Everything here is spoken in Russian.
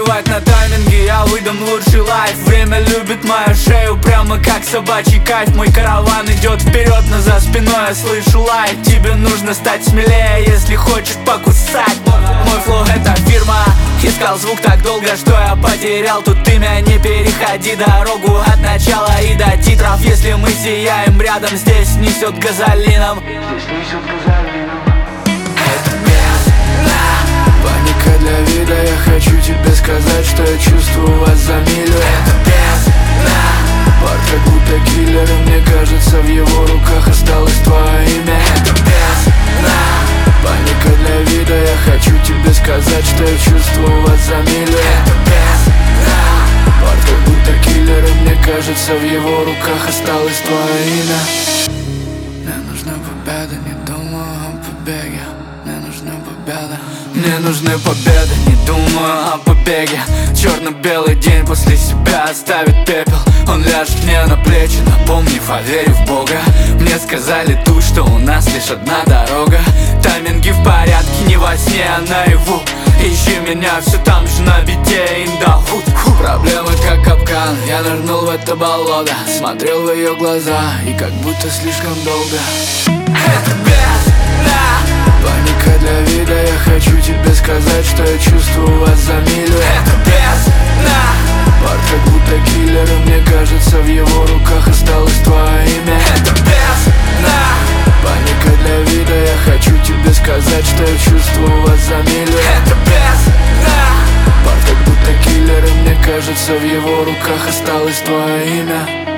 плевать на тайминги, я выдам лучший лайф. Время любит мою шею, прямо как собачий кайф. Мой караван идет вперед, но за спиной я слышу лай. Тебе нужно стать смелее, если хочешь покусать. Мой флоу это фирма. Искал звук так долго, что я потерял тут имя. Не переходи дорогу от начала и до титров. Если мы сияем рядом, здесь несет газолином. Это бездна. Паника для вида, я хочу тебе сказать, что я чувствую вас за милю. Это бездна. Парк как будто киллер, и мне кажется, в его руках осталось твое имя. Это бездна. Паника для вида, я хочу тебе сказать, что я чувствую вас за милю. Это бездна. Парк как будто киллер, и мне кажется, в его руках осталось твое имя. Мне нужна победа, не думаю о побеге. Мне нужна победа. Мне нужны победы, не думаю о побеге. Черно-белый день после себя оставит пепел. Он ляжет мне на плечи, напомнив о вере в Бога. Мне сказали тут, что у нас лишь одна дорога. Тайминги в порядке, не во сне, а наяву. Ищи меня все там же на бите Индахут. Проблемы как капкан, я нырнул в это болото. Смотрел в ее глаза, и как будто слишком долго. Это бездна. Паника для вида, я хочу тебе сказать, что я чувствую вас за милю. Это бездна. Парк как будто киллер, и мне кажется, в его руках осталось твое имя. Это бездна. Паника для вида, я хочу тебе сказать, что я чувствую вас за милю. Это бездна. Парк как будто киллер, и мне кажется, в его руках осталось твое имя.